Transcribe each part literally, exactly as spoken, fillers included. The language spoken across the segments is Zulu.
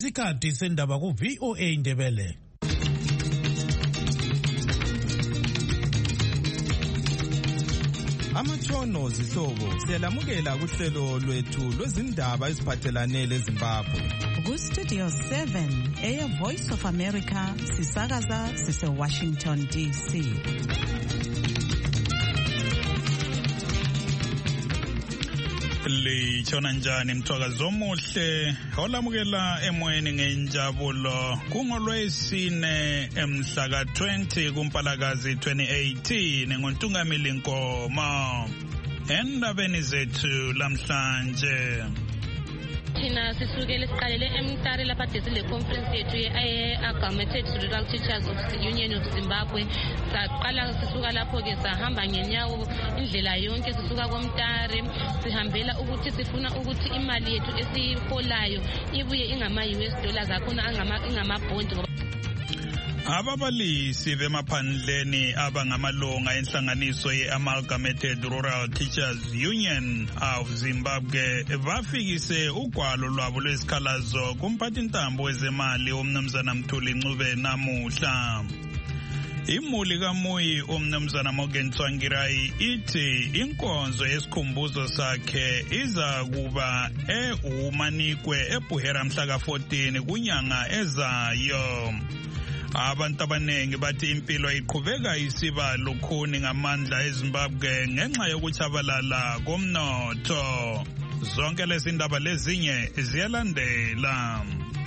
Isikhathi sendaba ku V O A Ndebele. Amatshono zihlobo siyalamukela kuhlelo lwethu lwezindaba eziphathelane leZimbabwe. Ku Studio seven eya Voice of America sisakaza sise Washington D C. Litshona njani mthwakazi omuhle olamukela emoyeni ngenjabulo kungolwesine emhla ka twenty kuMpalakazi twenty eighteen ngontungamili Nkomo endabeni zethu lamhlanje. Thina sisukele siqalele eMtare lapha desile conference yethu ye-Amalgamated Rural Teachers of Union of Zimbabwe. Saqala sisuka lapho ke sahamba ngenyawo indlela yonke sisuka koMtare sihambela ukuthi sifuna ukuthi imali yethu esiyiholayo ibuye ingama U S dollars akhona angama ingama bond. Ababalisi bemaphandleni abangamalunga enhlanganiso ye-Amalgamated Rural Teachers Union of Zimbabwe bafikise ugwalo lwabo lwesikhalazo kumphathintambo wezemali umnumzana Mthuli Ncube namuhla. Imuli kaMuyi umnumzana Morgan Tsvangirai ithi inkonzo yesikhumbuzo sakhe iza kuba e-Umanikwe eBuhera mhla ka fourteen kunyanga ezayo. Abantu abanengi bathi impilo iqhubeka isiba lukhuni ngamandla eZimbabwe ngenxa yokuchabalala komnotho. Zonke lezi indaba lezinye ziyalandela.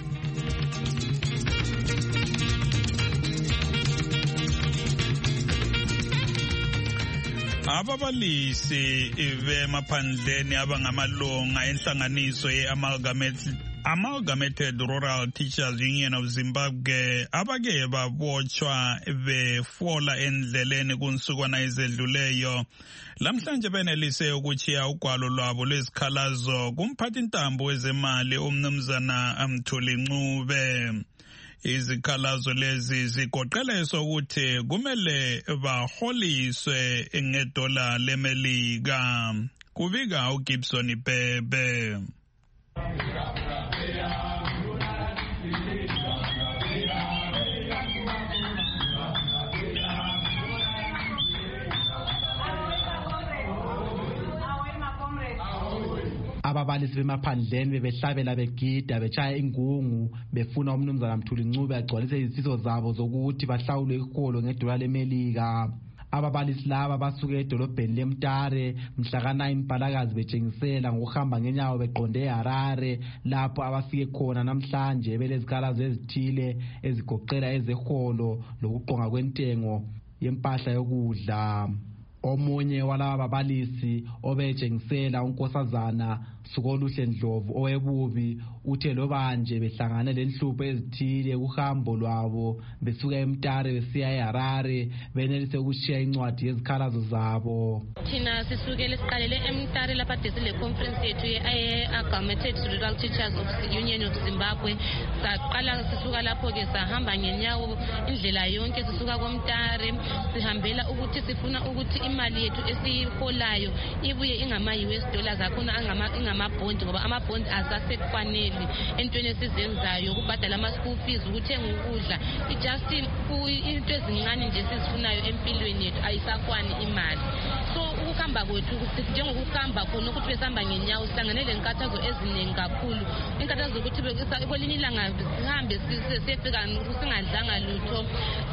Ababalisi bemaphandleni abangamalunga enhlanganiso ye-Amalgamated Amalgamated Rural Teachers Union of Zimbabwe abake babotshwa befola endleleni kunsukwana ezedluleyo lamhlanje benelise ukuchiya ugwalo lwabo lwesikhalazo kumphathintambo wezemali umnumzana Mthuli Ncube. Izikhalazo lezi zigoqela sokuthi kumele baholiswe ngedola leMelika. Kubika uGibson Bebe. Ababalisi bemaphandleni bebehlabela begida bechaya ingungu befuna umnumzana Mthuli Ncube agcwalise izifiso zabo zokuthi bahlawulwe iholo ngedola leMelika. Ababalisi laba basuke edolobheni leMtare mhla ka nine Mpalakazi betshengisela ngokuhamba ngenyawo beqonde eHarare lapho abafike khona namhlanje belezikhalazo ezithile ezigoqela ezeholo lokuqonga kwentengo yempahla yokudla. Omunye walaba babalisi obetshengisela unkosazana Sukoluhle Ndlovu owebubi uthe lobanje behlangana lenhlupho ezithile kuhambo lwabo besuka eMtare besiya eHarare benelise ukushiya incwadi yezikhalazo zabo. Thina sisukele siqalele eMtare lapha desile conference yethu ye-Amalgamated Rural Teachers of Union of Zimbabwe. Saqala sisuka lapho ke sahamba ngenyawo indlela yonke sisuka koMtare sihambela ukuthi sifuna ukuthi imali yethu esiyiholayo ibuye ingama U S dollars akhona angama ingama-bond ngoba ama-bond asasekwaneli entweni esizenzayo ukubhadala ama-school fees ukuthenga ukudla just into ezincane nje sizifunayo empilweni yethu ayisakwani imali. So ukuhamba kwethu njengokuhamba khona ukuthi besihamba ngenyawo sihlangane lenkathazo eziningi kakhulu. Inkathazo zokuthi kwelinye ilanga sihambe siyefika singadlanga lutho,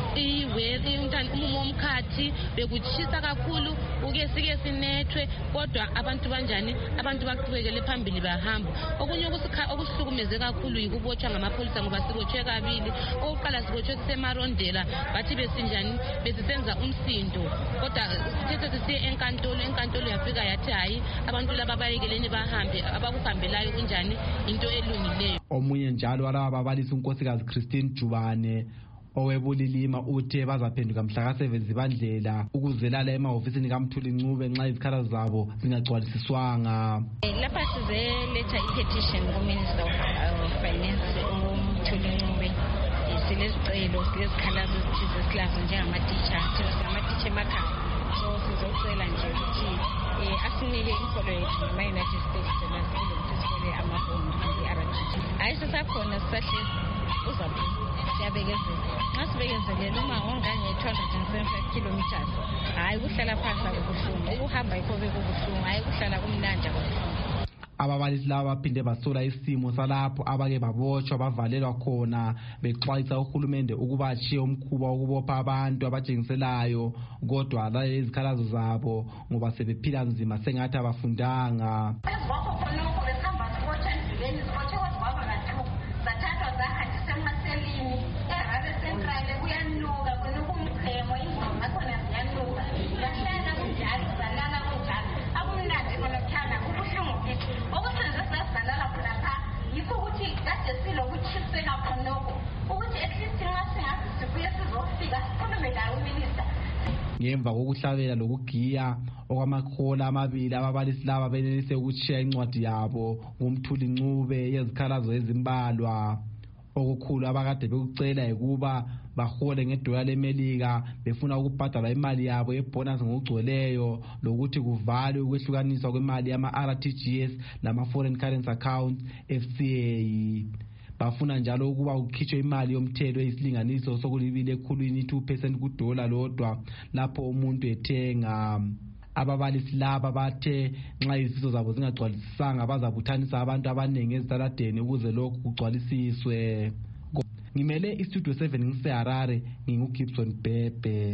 umumo womkhathi bekushisa kakhulu uke sike sinethwe kodwa abantu banjani abantu baqhubekele phambili bahamba. Okunye okusukumeze kakhulu yikubotshwa ngamapholisa ngoba sibotshwe kabili. Oqala sibotshwe semarondela bathi besinjani besisenza umsindo kodwa sithethe sisiye enkantolo enkantolo yafika yathi hayi abantu laba bayekeleni bahambe abakuhambelayo kunjani into elungileyo. Omunye njalo walaba babalisi unkosikazi Christine Jubane owebulilima uthe bazaphenduka mhla ka seven Zibandlela ukuzelala emahofisini kaMthuli Ncube nxa izikhalazo zabo zingagcwalisiswanga. Lapha sizeletha i-petition ku-Minister of Finance uMthuli Ncube. Silezicelo silezikhalazo ezithize esilazo njengamatitsha singamatitsha emakhaya. So sizocela nje ukuthi asinike inkolo yethu ngama-United States dollars ukuthi sithole amafoni i-R T G. Hayi sisakhona sisahlezi uzaphi siyabekezela. Nxa sibekezelele uma ongange-two hundred seventy-five kilometers, hayi kuhlala phansi akubuhlungu. Ukuhamba yikho bekubuhlungu, hayi kuhlala kumnandi akubuhlungu. Ababalisi laba baphinde basola isimo salapho abake babotshwa bavalelwa khona bexwayisa uhulumende ukuba achiye umkhuba wokubopha abantu abajengiselayo, kodwa lale izikhalazo zabo ngoba sebephila nzima sengathi abafundanga. Ngemva kokuhlabela lokugiya okwamakhola amabili, ababalisi laba benelise ukutshiya incwadi yabo ngomthuli ncube yezikhalazo ezimbalwa. Okukhulu abakade bekucela ukuba bahole ngedola lemelika befuna ukubhadala imali yabo yebonus ngokugcweleyo, lokuthi kuvalwe ukwehlukaniswa kwemali yama-R T G S lama-foreign currency account F C A. Bafuna njalo ukuba kukhitshwe imali yomthelo eyisilinganiso sokulibili ekhulwini two percent kudola lodwa lapho umuntu ethenga. Ababalisi laba bathe nxa izifiso zabo zingagcwalisisanga bazabuthanisa abantu abaningi ezitaladeni ukuze lokhu kugcwalisiswe. Ngimele istudio seven ngiseHarare, ngingugibson Bhebhe.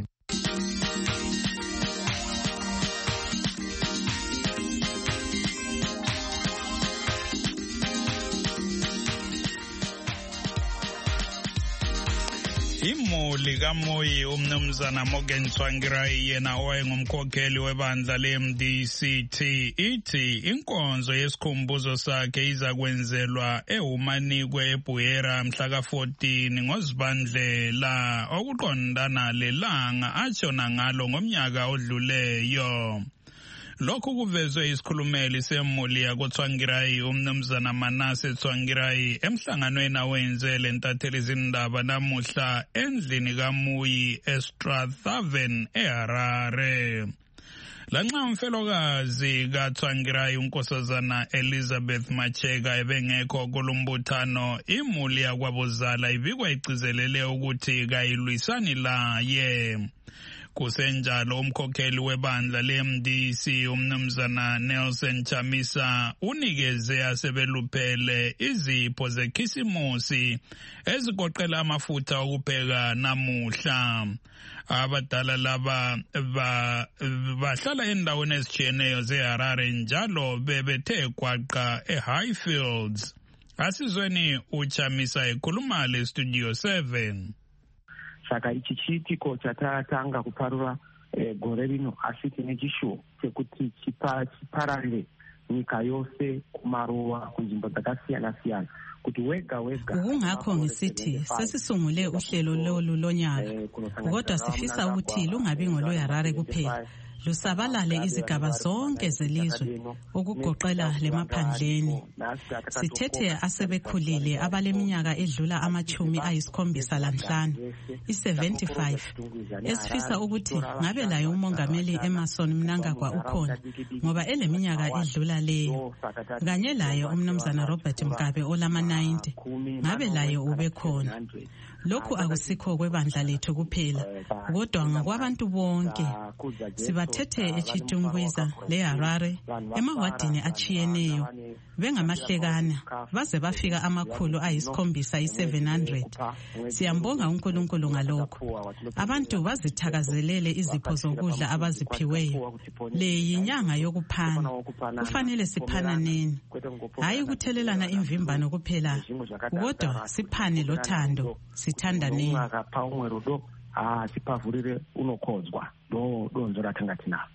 Imuli kaMoyi umnumzana Morgan Tsvangirai yena owayengumkhokheli webandla le-M D C T ithi inkonzo yesikhumbuzo sakhe izakwenzelwa eHumanikwe eBuyera mhla ka fourteen ngoZibandlela okuqondana lelanga atshona ngalo ngomnyaka odluleyo. Lokhu kuvezwe isikhulumeli semuli yakoTsvangirai umnumzana Manase Tsvangirai emhlanganweni awenze lentatheli izindaba namuhla endlini kaMoyi eStrathaven eHarare. Lanxa umfelokazi kaTsvangirai unkosazana Elizabeth Macheka ebengekho kulombuthano, imuli yakwabuzala ibikwa igcizelele ukuthi kayilwisani laye. Kusenjalo umkhokheli webandla le-M D C umnumzana Nelson Chamisa unikeze asebeluphele izipho zekhisimusi ezigoqela amafutha okupheka namuhla. Abadala laba bahlala endaweni ezitshiyeneyo zeHarare njalo bebethe gwaqa eHighfields. Asizweni uChamisa ekhuluma le Studio seven. Saka ichi chiitiko chatatanga kuparura e, gore rino asi tine chishuwo chekuti chipararire nyika yose kumaruwa kunzvimbo dzakasiyana-siyana kuti wega wega. Kungakho ngisithi sesisungule uhlelo lolu lonyaka, kodwa sifisa ukuthi lungabi ngolweHarare kuphela, lusabalale izigaba zonke zelizwe ukugoqela lemaphandleni. Sithethe asebekhulile abaleminyaka edlula amachumi ayisikhombisa lanhlanu, i-seventy-five, esifisa ukuthi ngabe laye umongameli Emmerson Mnangagwa ukhona ngoba eleminyaka edlula leyo, kanye laye umnumzana Robert Mugabe olama ninety, ngabe laye ube khona. Lokhu akusikho kwebandla lethu kuphela, kodwa ngakwabantu bonke. Sibathethe eChitungwiza leHarare emawadini achiyeneyo bengamahlekana baze bafika amakhulu ayisikhombisa i-seven hundred. Siyambonga uNkulunkulu ngalokho. Abantu bazithakazelele izipho zokudla abaziphiweyo. Le yinyanga yokuphana. Kufanele siphananeni, hayi ukuthelelana imvimbano kuphela, kodwa siphane lothando, sithandaneni. Ah, sipavurire unokhodzwa do donzo rathangati na.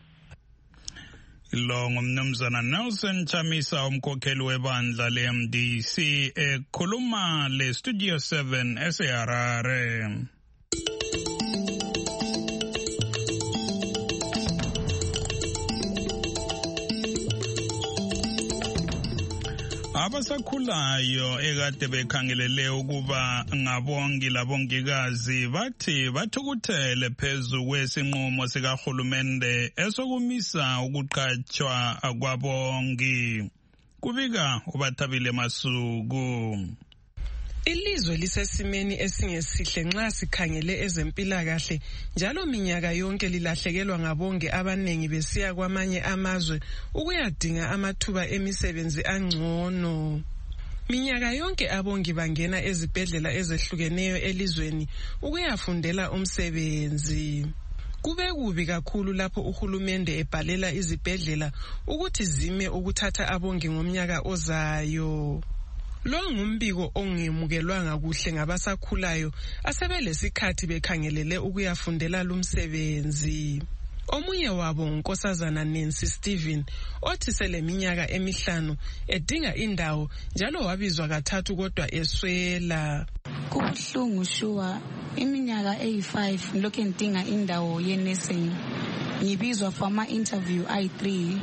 Lo ngumnumzana Nelson Chamisa umkhokheli webandla le-M D C ekhuluma le Studio seven eseHarare. Abasakhulayo ekade bekhangelele ukuba ngabongi labongikazi bathi bathukuthele phezu kwesinqumo sikahulumende esokumisa ukuqhatshwa kwabongi. kubika uBathabile Masuku. Ilizwe lisesimeni esingesihle nxa sikhangele ezempilakahle njalo minyaka yonke lilahlekelwa ngabonge abanengi besiya kwamanye amazwe ukuyadinga amathuba emisebenzi angcono. Minyaka yonke abongi bangena ezibhedlela ezehlukeneyo elizweni ukuyafundela umsebenzi. Kube kubi kakhulu lapho uhulumende ebhalela izibhedlela ukuthi zime ukuthatha abongi ngomnyaka ozayo. Lo ngumbiko ongemukelwanga kuhle ngabasakhulayo asebelesikhathi bekhangelele ukuyafundela lumsebenzi. Omunye wabo uNkosazana Nancy Stephen othi seleminyaka emihlanu edinga indawo njalo wabizwa kathathu kodwa eswela. Kubuhlungu shuwa iminyaka eyi five ngilokhu ngidinga indawo ye-nursing. Ngibizwa for ama interview ayi three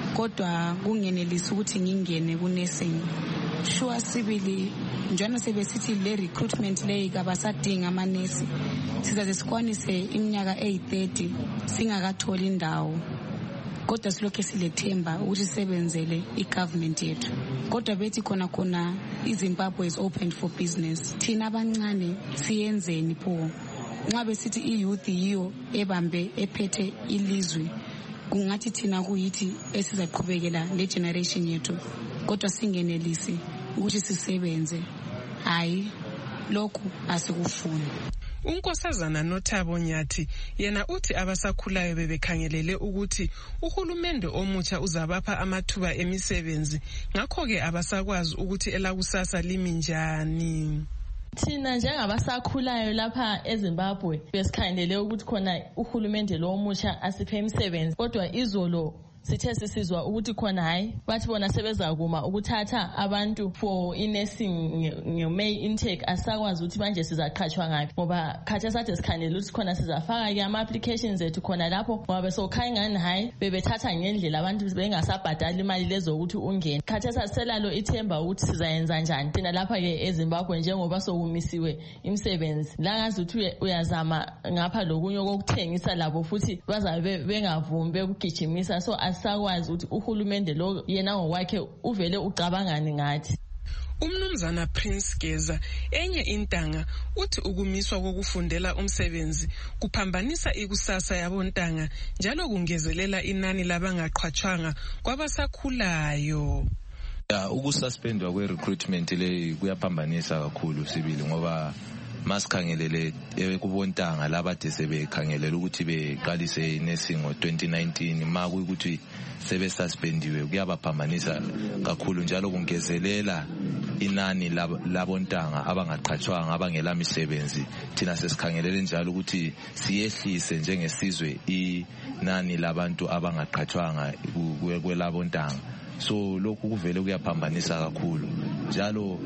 kodwa kungenelisi ukuthi ngingene ku-nursing. Shuwa sibili njalo sebesithi le recruitment leyi kabasadinga amanesi. Sizaze sikwanise iminyaka eyi thirty singakatholi indawo. Kodwa silokhu silethemba ukuthi sisebenzele i-government yethu. Kodwa bethi khona khona iZimbabwe is open for business. Thina abancane siyenzeni pho? Nxa besithi i-youth yiyo ebambe ephethe ilizwe. Kungathi thina kuyithi esizaqhubekela le generation yethu. Kodwa singenelisi ukuthi sisebenze. Hayi, lokhu asikufuni. uNkosazana Nothabo Nyathi yena uthi abasakhulayo bebekhangelele ukuthi uhulumende omutsha uzabapha amathuba emisebenzi ngakho ke abasakwazi ukuthi elakusasa limi njani. Thina njengabasakhulayo lapha eZimbabwe besikhangelele ukuthi khona uhulumende lo omutsha asiphe imisebenzi kodwa izolo sithe sisizwa ukuthi khona hayi bathi bona sebezakuma ukuthatha abantu for i-nursing nge-May intake asakwazi ukuthi manje sizaqhatshwa ngaphi ngoba khathe sathe sikhanele ukuthi khona sizafaka ke ama-applications ethu khona lapho ngoba besokhaya ngani hayi bebethatha ngendlela abantu bengasabhadali imali lezo ukuthi ungene. Khathe saselalo ithemba ukuthi sizayenza njani thina lapha ke eZimbabwe njengoba sokumisiwe imisebenzi la ngazi ukuthi uyazama ngapha lokunye kokuthengisa labo futhi bazabe bengavumi bekugijimisa so asakwazi ukuthi uhulumende lo yena ngokwakhe uvele ucabangani ngathi. Umnumzana Prince Geza enye intanga uthi ukumiswa kokufundela umsebenzi kuphambanisa ikusasa yabontanga njalo kungezelela inani labangaqhatshwanga kwabasakhulayo. Ya ukususpendwa kwe recruitment le kuyaphambanisa kakhulu sibili ngoba masikhangelele kubontanga labade sebekhangelela ukuthi beqalise nursing ngo twenty nineteen ma kuyikuthi sebe suspendiwe kuyabaphambanisa kakhulu njalo kungezelela inani labontanga abangaqhatshwanga abangela misebenzi. Thina sesikhangelele njalo ukuthi siyehlise njengesizwe inani labantu abangaqhatshwanga kwelabontanga. So lokhu kuvele kuyaphambanisa kakhulu njalo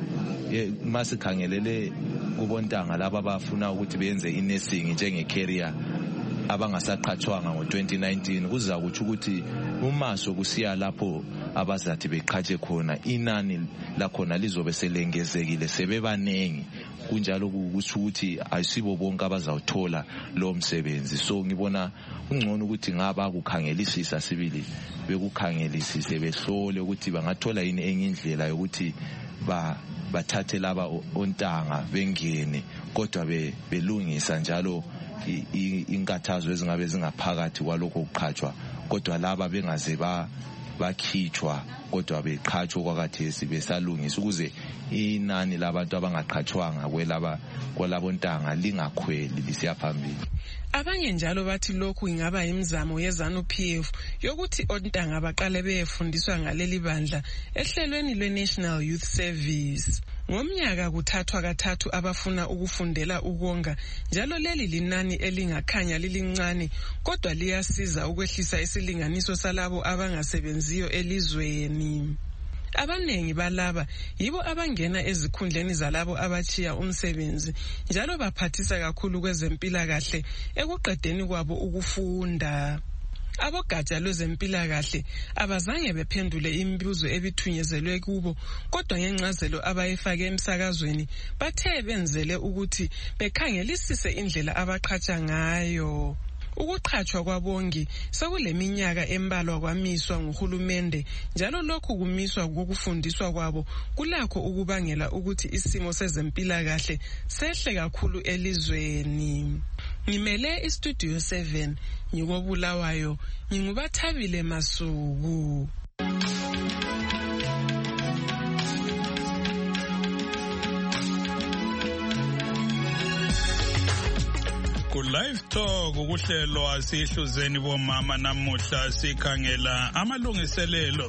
masikhangelele kubontanga laba bafuna ukuthi benze i-nursing njenge career abangasaqhatshwanga ngo twenty nineteen kuza kuthi ukuthi uma sokusiya lapho abazathi beqhatshe khona inani lakhona lizobe selengezekile sebebanengi kunjalo kusho ukuthi ayisibo bonke abazawuthola lo msebenzi. So ngibona ungcono ukuthi ngaba kukhangelisisa sibili bekukhangelisise behlole ukuthi bangathola yini enye indlela yokuthi ba bathathe laba ontanga bengene kodwa belungisa njalo inkathazo ezingabe zingaphakathi kwalokho ukuqhatshwa kodwa laba bengaze ba bakhitshwa kodwa beqhatshwa kwakathesi besalungisa ukuze inani labantu abangaqhatshwanga kwelaba kwalabontanga lingakhweli lisiya phambili. Abanye njalo bathi lokhu ingaba imizamo yeZANU-P F yokuthi ontanga baqale beyefundiswa ngaleli bandla ehlelweni lwe-National Youth Service. Ngomnyaka kuthathwa kathathu abafuna ukufundela ukonga njalo leli linani elingakhanya lilincane kodwa liyasiza ukwehlisa isilinganiso salabo abangasebenziyo elizweni. Abanengi balaba yibo abangena ezikhundleni zalabo abachiya umsebenzi njalo baphathisa kakhulu kwezempilakahle ekuqedeni kwabo ukufunda. Abogatsha lwezempilakahle abazange bephendule imibuzo ebithunyezelwe kubo kodwa ngencazelo abayifake emsakazweni bathe benzele ukuthi bekhangelisise indlela abaqhatsha ngayo. Ukuqhatshwa kwabongi sekuleminyaka embalwa kwamiswa nguhulumende, njalo lokhu kumiswa kokufundiswa kwabo kulakho ukubangela ukuthi isimo sezempilakahle sehle kakhulu elizweni. Ngimele iStudio seven ngikobulawayo, ngingubathabile Masuku. Ku live talk ukuhlelo asihluzeni bomama namuhla sikhangela amalungiselelo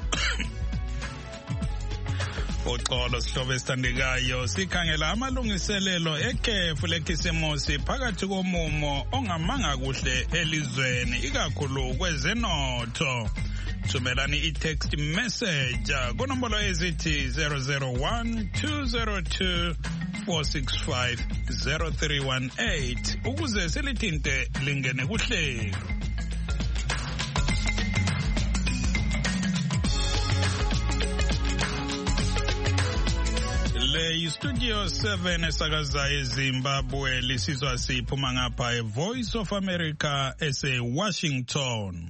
Oxolo sihlobo esithandekayo, sikhangela amalungiselelo ekhefu lekhisimusi phakathi komumo ongamanga kuhle elizweni ikakhulu kwezenotho. Thumelani i-text message kunombolo ezithi zero zero one two zero two four six five zero three one eight ukuze silithinte lingene kuhlelo. Le Studio seven esakaza eZimbabwe lisizwa siphuma ngapha eVoice of America ese Washington.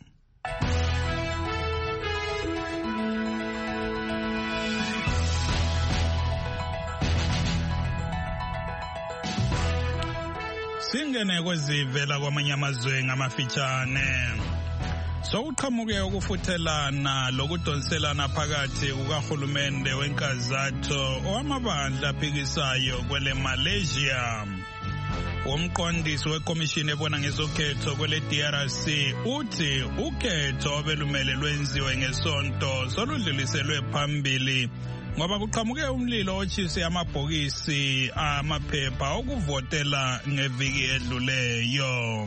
Singene kwezivela kwamanye amazwe ngamafitshane. Sokuqhamuke ukufuthelana lokudonselana phakathi kukahulumende wenkazatho owamabandla aphikisayo kwele Malaysia. Umqondisi wekomishini ebona ngezokhetho kwele D R C uthi ukhetho obelumele lwenziwe ngesonto soludluliselwe phambili ngoba kuqhamuke umlilo otshise amabhokisi amaphepha okuvotela ngeviki edluleyo.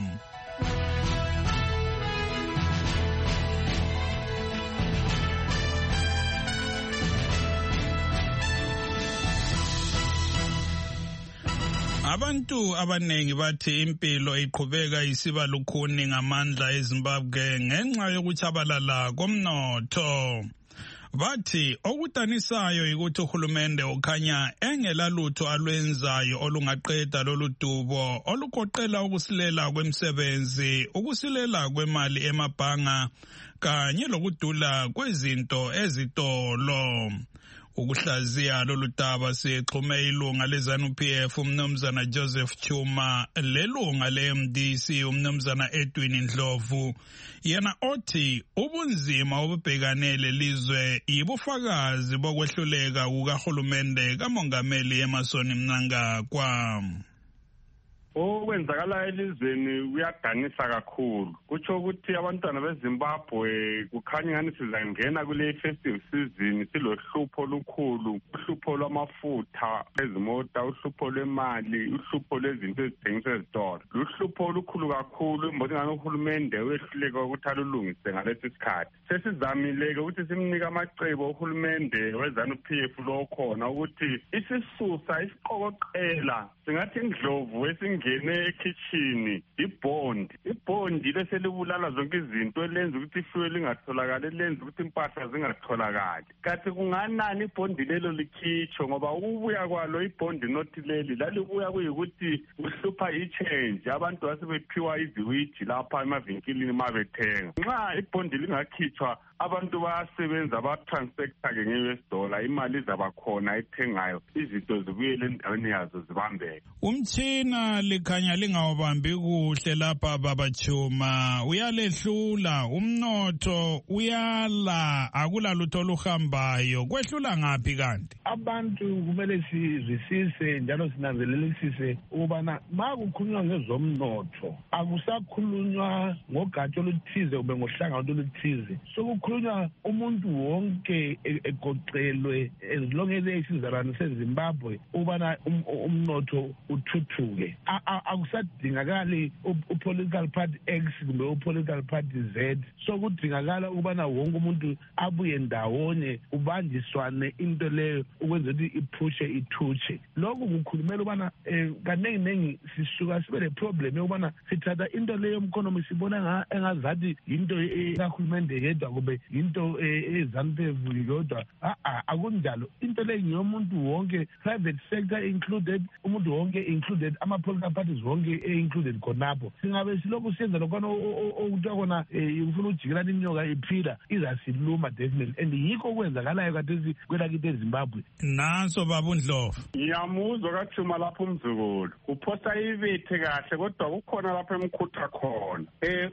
Abantu abanengi bathi impilo iqhubeka isiba lukhuni ngamandla eZimbabwe ngenxa yokuchabalala komnotho. Bathi okudanisayo ukuthi uhulumende ukhanya engelalutho alwenzayo olungaqeda lolu dubo olugoqela ukusilela kwemisebenzi, ukusilela kwemali emabhanga kanye lokudula kwezinto ezitolo. Ukuhlaziya lolu daba sixhume ilunga leZANU P F umnumzana Joseph Chuma, lelunga le-M D C umnumzana Edwin Ndlovu, yena othi ubunzima obubhekane lelizwe yibufakazi bokwehluleka kukahulumende kamongameli Emmerson Mnangagwa. Okwenzakala elizweni kuyadanisa kakhulu. Kutsho ukuthi abantwana beZimbabwe kukhanya ngani sizangena kule festive season silohlupho olukhulu, uhlupho lwamafutha ezimota, uhlupho lwemali, uhlupho lwezinto ezithengiswa ezitolo. Luhlupho olukhulu kakhulu imboni ngani uhulumende wehluleka ukuthi alulungise ngalesi sikhathi. Sesizamile ukuthi simnike amacebo uhulumende weZANU P F lo khona ukuthi isisusa isiqokoqela singathi Ndlovu esinge ngene kitchen ibond ibond leselibulala zonke izinto elenza ukuthi ifuel lingatholakala, elenza ukuthi impahla zingatholakali. Kathi kunganani ibond lelo likhitsho ngoba ukubuya kwalo ibond not leli lalibuya kuyikuthi uhlupha i-change, abantu basebephiwa iziwiji lapha emavinkilini mabethenga. Nxa ibond lingakhitshwa abantu bayasebenza ba-transactor ke nge-U S dollar, imali izabakhona ethengayo, izinto zibuyele endaweni yazo zibambeke. Umtshina likhanya lingawubambi kuhle lapha Baba Chuma, uyalehlula umnotho, uyala, akulalutho oluhambayo. Kwehlula ngaphi kanti? Abantu kumele sizwisise njalo sinanzelelisise ukubana makukhulunywa ngezomnotho akusakhulunywa ngogatsha oluthize ube ngohlanga oluthize, sokukhulunywa umuntu wonke egoqelwe as long as isizalwane seZimbabwe ukubana umnotho uthuthuke. Akusadingakali upolitical party X kumbe upolitical party Z, sokudingakala ukubana wonke umuntu abuye ndawonye ubanjiswane into leyo ukwenza ukuthi iphushe ithutshe. Lokhu kukhulumela ukubana kanengi nengi sisuka sibe le problem yokubana sithatha into leyo yomkhonomi sibona engazathi into kahulumende yedwa kube mhlawumbe into eZANU-P F kodwa akunjalo. Into le ngiyomuntu wonke, private sector included, umuntu wonke included, ama-political parties wonke included khonapho. Singabe silokhu siyenza lokhona okuthiwa khona ufuna ujikelana inyoka iphila izasiluma definitely, and yikho kwenzakalayo kade kwelakithi eZimbabwe. Naso baba uNdlovu. Ngiyamuzwa kaThuma lapho umzukulu. Uphosa ibethe kahle kodwa kukhona lapho emkhutha khona. Eh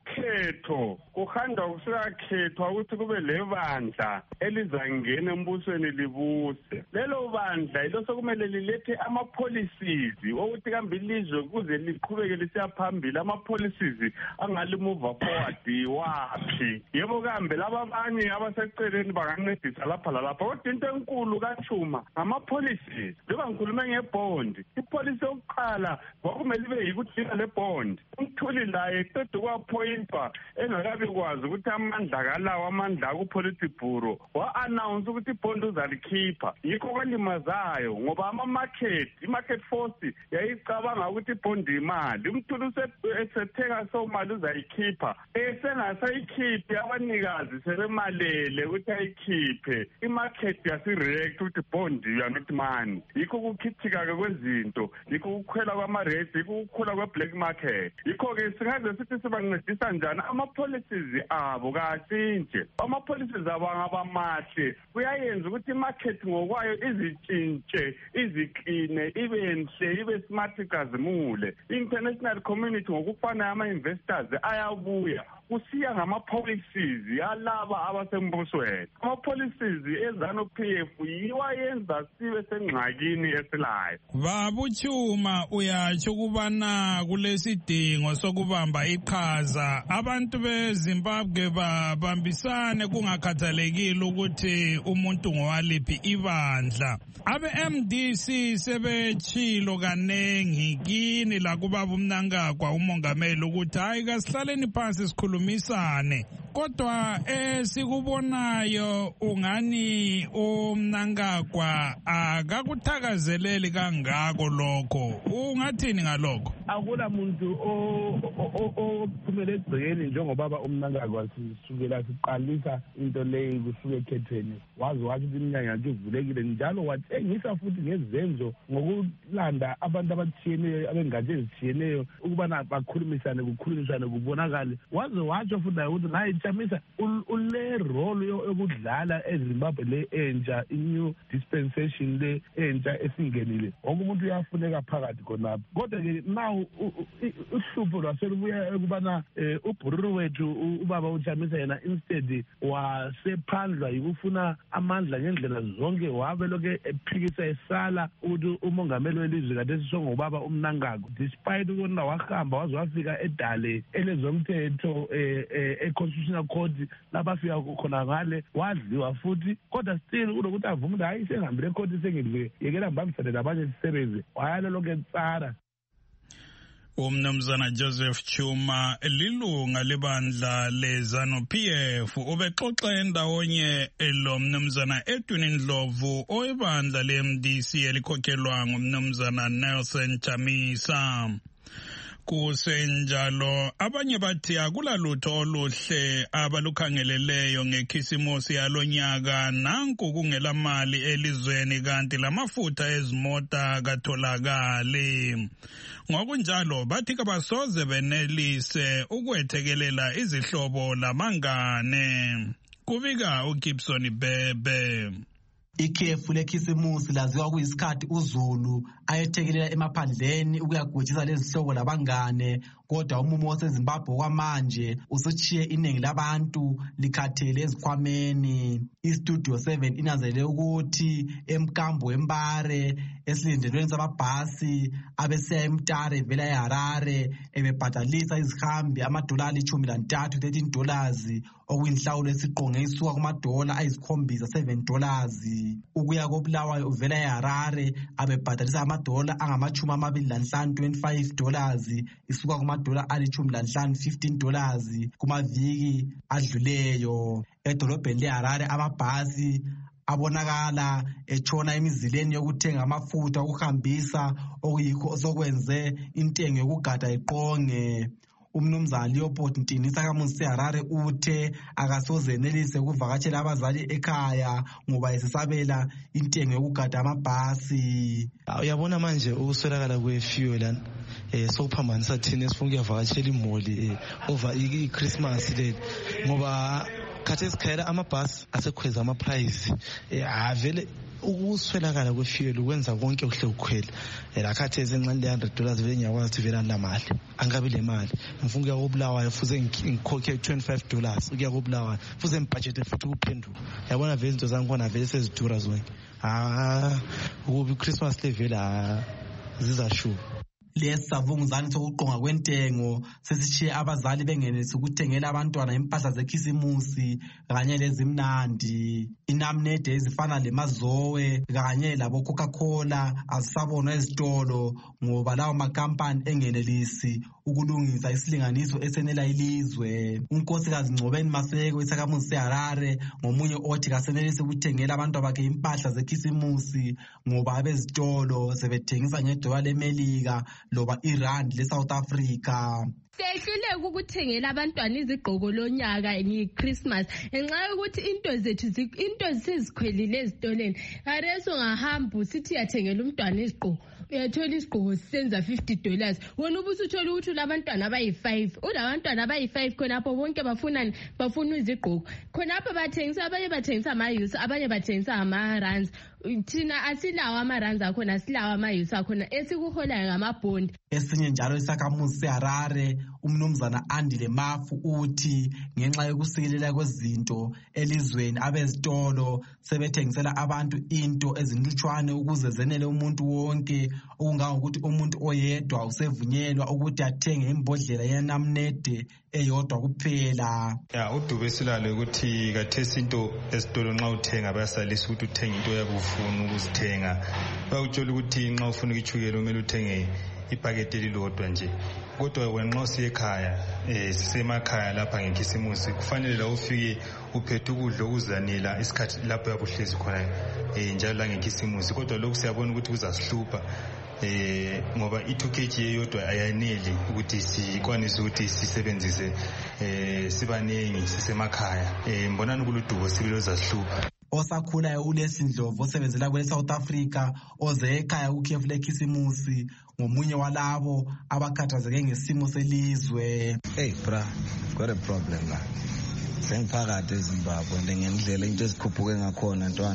ukhetho kuhanda usuyakhethwa ukuthi kube lebandla elizangena embusweni libuse. Lelo bandla ilo sokumele lilethe ama policies ukuthi kambe ilizwe kuze liqhubeke lisiya phambili, ama policies angalimove forward wapi. Yebo kambe laba abanye abaseceleni bangancedisa lapha lalapha. Kodwa into enkulu kaThuma ama policies. Njengoba ngikhuluma ngebond, ipolicy yokuqala kwakumele ibe yikuthina le bond. Umthuli la eqeda kwaphointwa engakabi kwazi ukuthi amandla kalawo amandla ku policy bureau wa announce ukuthi ibond uzalikhipha. Yikho kwalimazayo ngoba ama market, i-market force yayicabanga ukuthi ibond imali. Umthuli usetheka so mali uzayikhipha. Esengasayikhiphi abanikazi sebemalele ukuthi ayikhiphe. I-market yasireact ukuthi bond you are not money. Yikho kukhithika ke kwezinto, yikho ukukhwela kwama-rates, yikho ukukhula kwe-black market. Yikho-ke singaze sithi sibancedisa njani ama policies abo kasintshe. Ama policies abo angaba mahle kuyayenza ukuthi i-market ngokwayo izitshintshe, izikline, ibe nhle, ibe smart, ikazimule. International community ngokufana ama-investors ayabuya kusiya ngama policies yalaba abasembusweni. Ama policies eZANU-P F yiwayenza sibe sengxakini esilayo. Baba uThuma uyatsho kubana kulesidingo sokubamba iqhaza abantu beZimbabwe babambisane kungakhathalekile ukuthi umuntu ngowaliphi ibandla. Abe M D C sebechilo kanengi kini la kubaba uMnangagwa umongameli ukuthi hayi kasihlaleni phansi sikhulumisane. Kodwa esikubonayo ungani uMnangagwa akakuthakazeleli kangako lokho. Ungathini ngalokho? Akula muntu ophumele egcekeni njengobaba uMnangagwa sisukela siqalisa into leyo kusuke ekhetheni. Wazi wathi iminyaka yakhe ivulekile njalo wathengisa futhi ngezenzo ngokulanda abantu abatshiyeneyo abengatshe ezitshiyeneyo ukubana bakhulumisane kukhulumisane kubonakale. Waze watsho futhi ukuthi naye Chamisa ule role yokudlala eZimbabwe le entsha, i-new dispensation le entsha esingenile. Wonke umuntu uyafuneka phakathi khonapho. Kodwa ke now uhlupho lwaselubuya ukubana ubhururu wethu ubaba uChamisa yena instead wasephandlwa yikufuna amandla ngendlela zonke, wabe lokho ephikisa esala ukuthi umongameli welizwe kade sisongo ubaba uMnangagwa despite ukuna wahamba waze wafika edale elezomthetho e-constitutional court labafika khona ngale wadliwa futhi. Kodwa still ulokuthi avume hayi sengihambile ecourt sengidliwe yekela ngibambisane labanye sisebenze wayalo lonke entsara. Umnumzana Joseph Chuma lilunga lebandla leZANU-P F ubexoxa endawonye lo mnumzana Edwin Ndlovu oyibandla le-M D C elikhokhelwa ngumnumzana Nelson Chamisa. Kusenjalo abanye bathi akulalutho oluhle abalukhangeleleyo ngekhisimusi yalonyaka nanku kungela mali elizweni kanti lamafutha ezimota katholakali. Ngokunjalo bathi kabasoze benelise ukwethekelela izihlobo lamangane. Kubika uGibson Bebe. Ikhefu lekhisimusi laziwa kuyisikhathi uZulu ayethekelela emaphandleni ukuyagujisa lezihlobo labangane. Kodwa umumo waseZimbabwe kwamanje usuchiye iningi labantu likhathele ezikhwameni. Istudio seven inanzelele ukuthi emkambo wembare esilindelweni samabhasi abesiya eMtare vela eHarare ebebhadalisa izihambi amadolari ishumi lantathu thirteen dollars okuyinhlawulo esiqonge isuka kumadola ayisikhombisa seven dollars. Ukuya koBulawayo uvela eHarare abebhadalisa amadola angamachumi amabili lanhlanu twenty-five dollars isuka kuma dola alishumi lanhlanu fifteen dollars kumaviki adluleyo. Edolobheni leHarare amabhasi abonakala etshona emizileni yokuthenga amafutha okuhambisa okuyikho sokwenze intengo yokugada iqonge. Umnumzana Leopold Ntini sakamuzi Harare uthe akasoze enelise ukuvakatshela abazali ekhaya ngoba esisabela intengo yokugada amabhasi. Uyabona manje ukuswelakala kwe-fuel lana eh sokuphambanisa thina esifuna ukuyavakatshela imoli eh over i-Christmas le ngoba khathi esikhayela amabhasi asekhweza ama-price eh avele ukuswelakala kwe-fuel ukwenza konke kuhle ukukhwela la khathi ezincane le one hundred dollars vele ngiyakwazi ukuthi vele la mali angabe le mali ngifuna ukuya koBulawayo fuze ngikhokhe twenty-five dollars ukuya koBulawayo fuze ngibudget futhi ukuphenduka yabona vele izinto zangikhona vele sezidura zonke ah ukuba iChristmas level ah zizashuba. Lesavunguzane sokuqonga kwentengo sesishiye abazali bengenelisa ukuthengela abantwana impahla zekhisimusi kanye lezimnandi. Inamnede ezifana leMazoe kanye labo Coca-Cola azisabonwa ezitolo ngoba lawo makampani engenelisi ukulungisa isilinganiso esenela ilizwe. Unkosikazi Ngcobeni Maseko isakamuzi Harare ngomunye othi kasenelisi ukuthengela abantu bakhe impahla zekhisimusi ngoba abezitolo sebethengisa ngedola leMelika loba iRand leSouth Africa. Sehluleka ukuthengela abantwana izigqoko lonyaka ngeChristmas ngenxa yokuthi into zethu into sezikhwelile ezitoleni. Areso ngahamba usithi yathengela umntwana izigqoko uyathola isigqoko senza fifty dollars wona ubusuthola ukuthi labantwana abayi five ulabantwana abayi five khonapho bonke bafuna bafuna izigqoko khonapho bathengisa abanye bathengisa amayusi abanye bathengisa ama-rands thina asilawo ama-rands akhona asilawo amayusi akhona esikuholayo ngamabhondi. Esinye njalo isakhamuzi seHarare umnumzana Andile Mafu uthi ngenxa yokusikelela kwezinto elizweni abezitolo sebethengisela abantu into ezinlutshwane ukuze zenele umuntu wonke okungangokuthi umuntu oyedwa usevunyelwa ukuthi athenge imbodlela yenamnede eyodwa kuphela. Ya uDube silalo ukuthi kathesi into esitolo nxa uthenga bayasalisa ukuthi uthenge into yakufuna ukuzithenga bayutshela ukuthi nxa ufuna ukuchukela kumele uthenge ipaketi elilodwa nje kodwa wena nxa usekhaya eh sisemakhaya lapha ngekhisimusi kufanele la ufike uphethe ukudla okuzanela isikhathi lapho yabuhlezi khona eh njalo la ngekhisimusi kodwa lokhu siyabona ukuthi kuzasihlupha eh ngoba i-two K G eyodwa ayaneli ukuthi sikwanise ukuthi sisebenzise eh sibanengi sisemakhaya eh mbonana kuludubo sibilo zasihlupha. Osakhulayo uLesindlovu osebenzela kwe South Africa oze ekhaya ukhefu lekhisimusi ngomunye walabo abakhathazeke ngesimo selizwe. Hey bra, got a problem la. Sengiphakathi eZimbabwe ngendlela into ezikhuphuke ngakhona ntwana.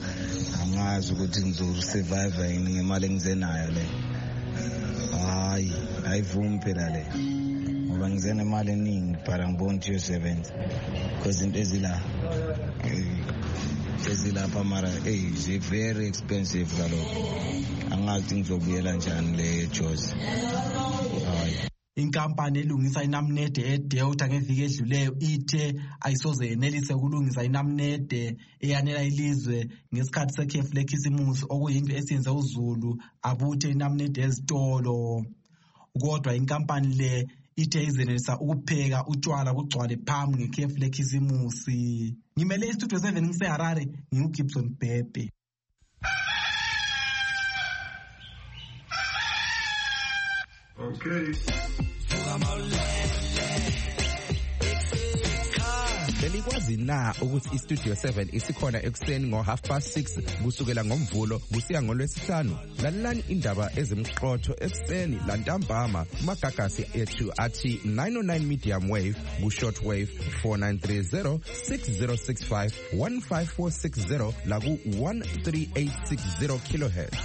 Angazi ukuthi ngizosurvive yini ngemali engizenayo le. Hayi, ayivumi phela le. Ngoba ngizena imali eningi para ngibona ukuthi uyosebenza. Because into ezila ezilapha mara hey ze very expensive kaloko angathi ngizobuyela njani le Jozi. Hayi inkampani elungisa inamnede eDelta ngeviki edluleyo ithe ayisoze yenelise ukulungisa inamnede eyanela ilizwe ngesikhathi sekhefu lekhisimusi okuyinto esiyenze uZulu abuthe inamnede ezitolo. Kodwa inkampani le ithe izenelisa ukupheka utshwala kugcwale phambi ngekhefu lekhisimusi. Ngimele istudio seven ngiseHarare nginguGibson Bhebhe. Okay. Belikwazi na ukuthi iStudio seven isikhona ekuseni ngo half past six kusukela ngomvulo kusiya ngolwesihlanu. Lalelani indaba ezimqotho ekuseni lantambama kumagagasi ethu athi nine oh nine medium wave ku short wave four nine three zero six zero six five one five four six zero la ku one three eight six zero kilohertz.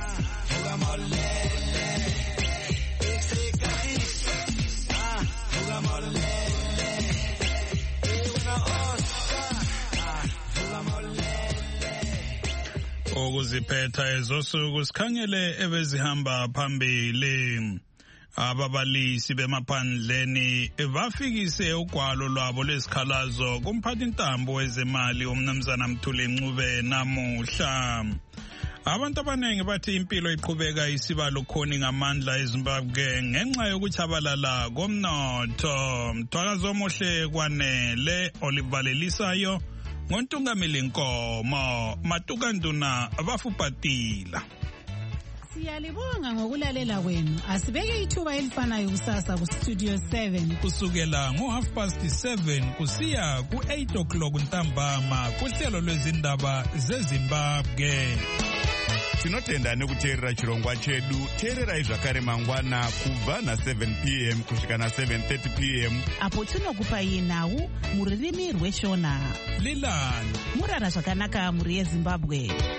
Ukuziphetha ezosuku sikhangele ebezihamba phambili. Ababalisi bemaphandleni bafikise ugwalo lwabo lesikhalazo kumphathi intambo wezemali umnumzana Mthuli Ncube namuhla. Abantu abanengi bathi impilo iqhubeka isiba lukhoni ngamandla eZimbabwe ngenxa yokuchabalala komnotho. Mthwakazo omuhle kwanele olivalelisayo ngontungameli Nkomo Matuka Nduna abafupatila. Siyalibonga ngokulalela kwenu. Asibeke ithuba elifanayo kusasa ku Studio seven. Kusukela ngo half past seven kusiya ku eight o'clock ntambama kuhlelo lwezindaba zeZimbabwe. Tinotenda nekuteerera chirongwa chedu. Teererai zvakare mangwana kubva na seven p m kusvika na seven thirty p m apo tinokupai nhau mururimi rweshona. Lilani murara zvakanaka muri yeZimbabwe.